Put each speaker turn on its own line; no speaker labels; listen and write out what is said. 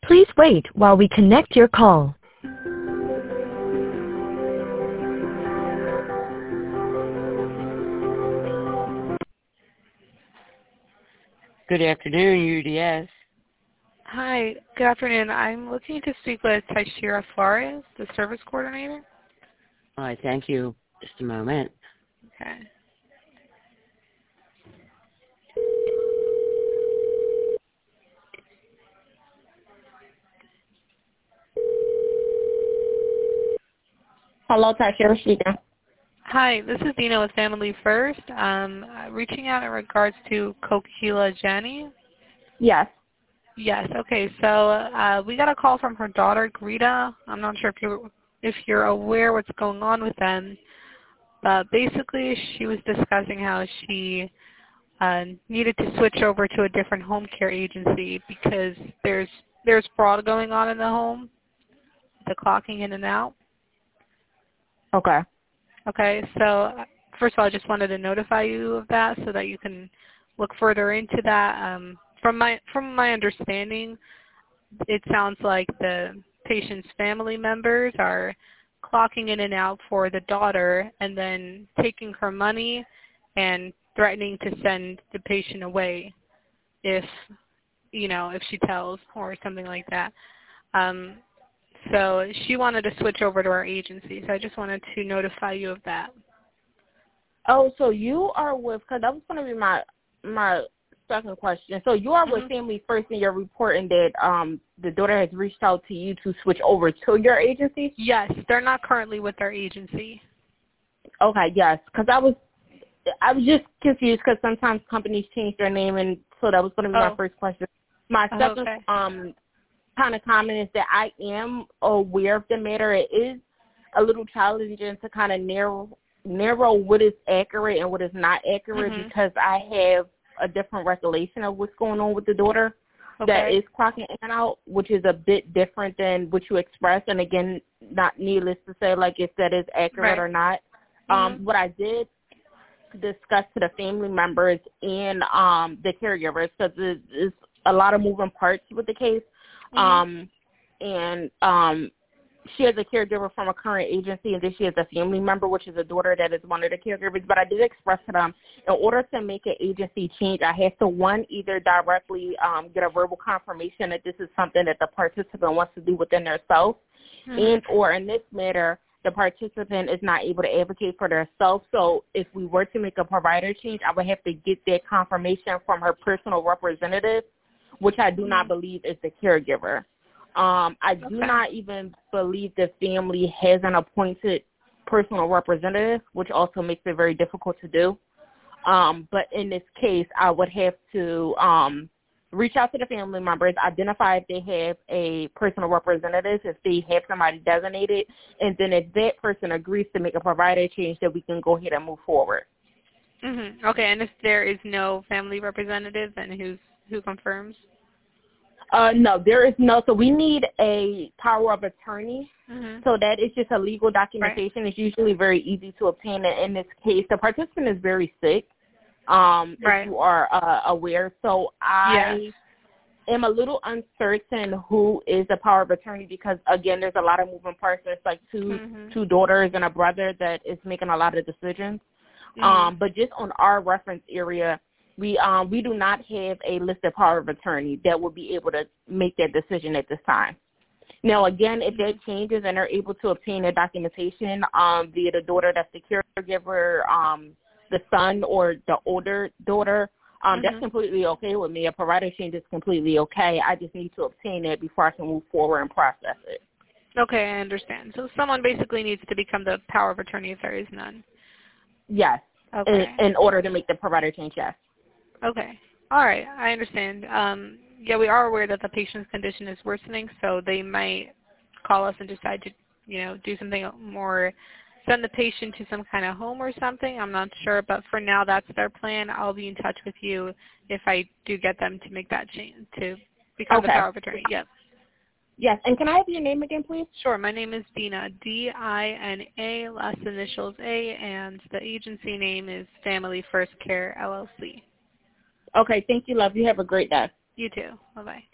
Please wait while we connect your call.
Good afternoon, UDS.
Hi, good afternoon. I'm looking to speak with Taishira Flores, the service coordinator.
All right, thank you. Just a moment.
Okay.
Hello, Tasha speaking.
Hi, this is Dina with Family First. Reaching out in regards to Kokila Jenny.
Yes.
Yes. Okay. So we got a call from her daughter, Greta. I'm not sure if you're aware what's going on with them, but basically she was discussing how she needed to switch over to a different home care agency because there's fraud going on in the home, the clocking in and out.
Okay.
Okay. So first of all, I just wanted to notify you of that so that you can look further into that. From my understanding, it sounds like the patient's family members are clocking in and out for the daughter and then taking her money and threatening to send the patient away if she tells or something like that. So she wanted to switch over to our agency, so I just wanted to notify you of that.
Oh, so you are with, because that was going to be my second question. So you are with Family First, and you're reporting that the daughter has reached out to you to switch over to your agency?
Yes, they're not currently with our agency.
Okay, yes, because I was just confused because sometimes companies change their name, and so that was going to be my first question. My second kind of comment is that I am aware of the matter. It is a little challenging to kind of narrow what is accurate and what is not accurate because I have a different recollection of what's going on with the daughter that is clocking in and out, which is a bit different than what you expressed. And again, not needless to say, like if that is accurate or not. What I did discuss to the family members and the caregivers, because there's a lot of moving parts with the case. She has a caregiver from a current agency, and then she has a family member, which is a daughter that is one of the caregivers. But I did express to them, in order to make an agency change, I have to, one, either directly get a verbal confirmation that this is something that the participant wants to do within themselves, and or in this matter, the participant is not able to advocate for themselves. So if we were to make a provider change, I would have to get that confirmation from her personal representative, which I do not believe is the caregiver. I do not even believe the family has an appointed personal representative, which also makes it very difficult to do. But in this case, I would have to reach out to the family members, identify if they have a personal representative, if they have somebody designated, and then if that person agrees to make a provider change, that we can go ahead and move forward.
Okay, and if there is no family representative, then who confirms?
No, there is no. So we need a power of attorney. So that is just a legal documentation. It's usually very easy to obtain. And in this case, the participant is very sick, if you are aware. So I am a little uncertain who is the power of attorney because, again, there's a lot of moving parts. There's like two daughters and a brother that is making a lot of decisions. But just on our reference area, we do not have a listed power of attorney that will be able to make that decision at this time. Now, again, if that changes and they're able to obtain the documentation via the daughter that's the caregiver, the son or the older daughter, that's completely okay with me. A provider change is completely okay. I just need to obtain it before I can move forward and process it.
Okay, I understand. So someone basically needs to become the power of attorney if there is none.
Yes.
Okay.
In order to make the provider change, yes.
Okay. All right. I understand. Yeah, we are aware that the patient's condition is worsening, so they might call us and decide to, do something more, send the patient to some kind of home or something. I'm not sure, but for now, that's their plan. I'll be in touch with you if I do get them to make that change, to become the power of attorney. Yep.
Yes. And can I have your name again, please?
Sure. My name is Dina, D-I-N-A, last initials A, and the agency name is Family First Care, LLC.
Okay, thank you, love. You have a great day.
You too. Bye-bye.